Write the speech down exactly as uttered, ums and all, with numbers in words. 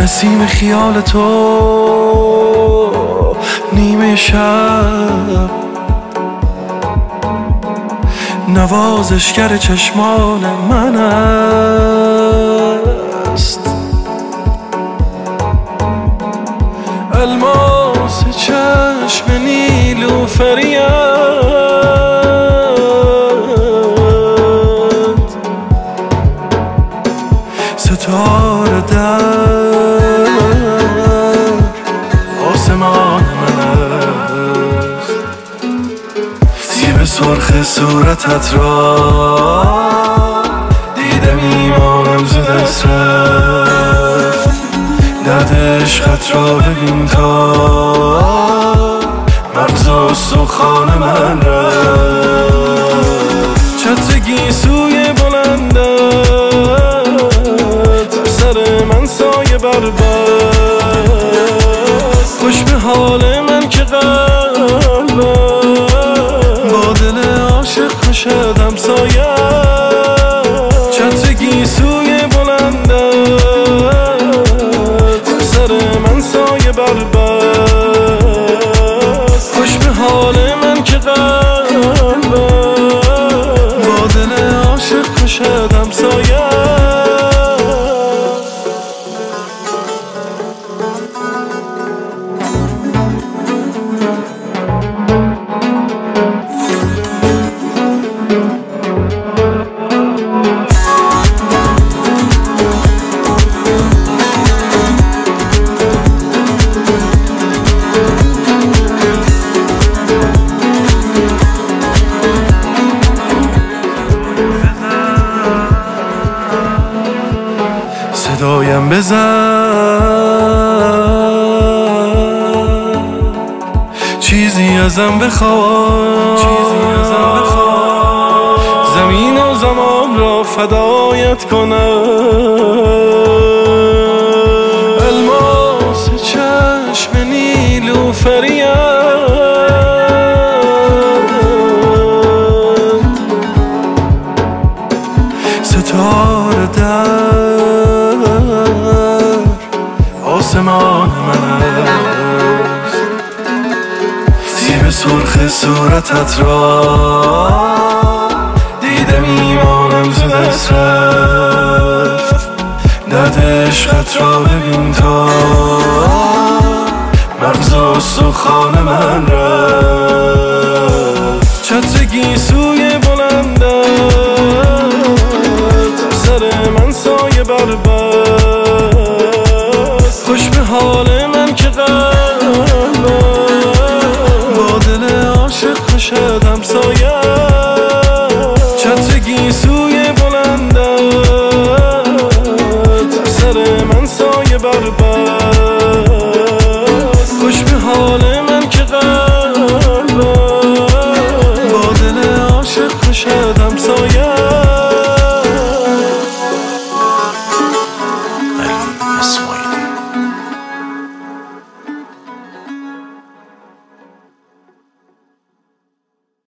نسیم خیال تو نیمه شب، نوازشگر چشمان من است. الماس چشم نیلوفریت، ستاره در آسمان من است. سیب سرخ صورتت را دیدم ایمانم ز دست رفت. درد عشقت را ببین تا مغز و استخوان من رفت. چتر گیسوی بلندت بر سر من سایه بربست. خوش به حال من که قلبم با دل عاشق کشد همسایه. چتر گیسوی بلندت بر سر من سایه بربست. خوش به حال من که قلبم با دل عاشق کشد همسایه. صدایم بزن، چیزی ازم بخواه، زمین و زمان را فدایت کنم. الماس چشم نیلوفریت، ستاره در آسمان من است. سیب سرخ صورتت را دیدم ایمانم ز دست رفت. درد عشقت را ببین تا مغز و استخوان من رفت. چتر گیسوی بلندت بر سر من سایه بربست. خوش به حال من که قلبم با دل عاشق کشد همسایه. چتر گیسوی بلندت بر سر من سایه بربست.